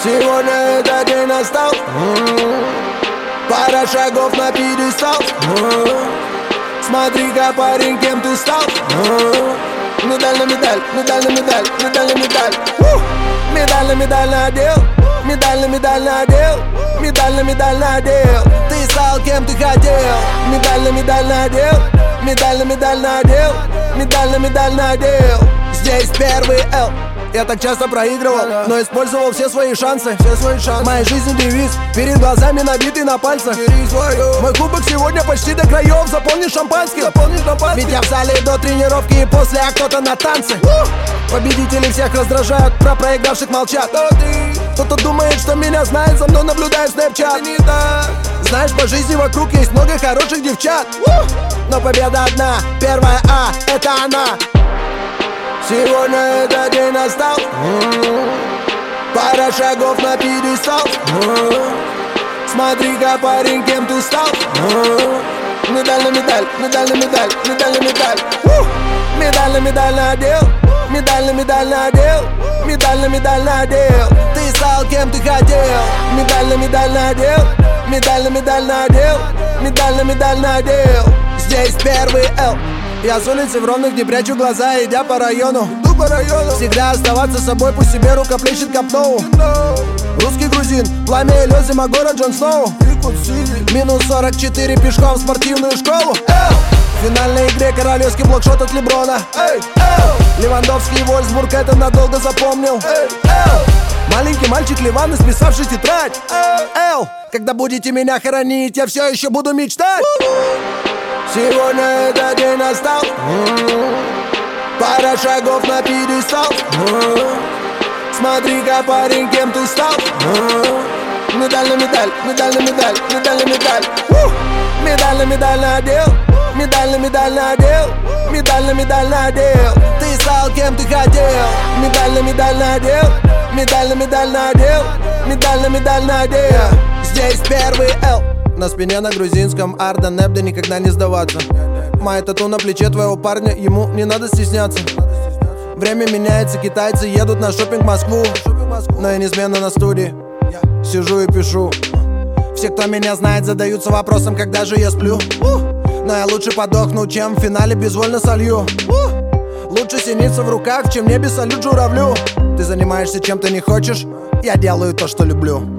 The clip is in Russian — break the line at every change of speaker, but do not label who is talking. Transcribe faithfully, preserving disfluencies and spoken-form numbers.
Сегодня этот день настал. Пара шагов на пьедестал. Смотри-ка, парень, кем ты стал. Медаль на медаль, медаль на медаль, медаль на медаль. Медаль на медаль надел, медаль на медаль надел, медаль на медаль надел. Ты стал кем ты хотел. Медаль на медаль надел, медаль на медаль надел, медаль на медаль надел. Здесь первый Л. Я так часто проигрывал, но использовал все свои шансы. Все свои шансы. В моей жизни девиз, перед глазами набитый на пальцах. Мой кубок сегодня почти до краев, заполни шампанским. Ведь я в зале до тренировки и после, а кто-то на танце. Победители всех раздражают, про проигравших молчат. Кто-то думает, что меня знает, за мной наблюдает Снэпчат. Знаешь, по жизни вокруг есть много хороших девчат, но победа одна, первая А, это она. Сегодня этот день настал. Пара шагов на пьедестал. Смотри-ка, парень, кем ты стал. Медаль на медаль, медаль на медаль, медаль на медаль. Медаль на медаль надел, медаль на медаль надел, медаль на медаль надел. Ты стал кем ты хотел. Медаль на медаль надел, медаль на медаль надел, медаль на медаль надел. Здесь первый Л. Я с улицы в ровных не прячу глаза, идя по району. Иду по району. Всегда оставаться собой, пусть себе рукоплещет Капноу. Русский грузин, пламя и Лёзима, город Джон Сноу. Минус сорок четыре пешком в спортивную школу. Эл! В финальной игре королевский блокшот от Леброна. Эй! Эл! Левандовский и Вольсбург это надолго запомнил. Эй! Эл! Маленький мальчик Ливан, исписавший тетрадь. Эл! Когда будете меня хоронить, я все еще буду мечтать. Сегодня этот день настал. Пара шагов на пьедестал. Смотри-ка, парень, кем ты стал. Медаль на медаль, медаль на медаль, медаль на медаль. Медаль на медаль надел, медаль на медаль надел, медаль на медаль надел. Ты стал кем ты хотел. Медаль на медаль надел, медаль на медаль надел, медаль на медаль надел. Здесь первый Л. На спине на грузинском Арда Небда, никогда не сдаваться. Моя тату на плече твоего парня, ему не надо стесняться. Время меняется, китайцы едут на шопинг в Москву. Но я неизменно на студии, сижу и пишу. Все, кто меня знает, задаются вопросом, когда же я сплю. Но я лучше подохну, чем в финале безвольно солью. Лучше синица в руках, чем небе салют журавлю. Ты занимаешься чем ты не хочешь, я делаю то, что люблю.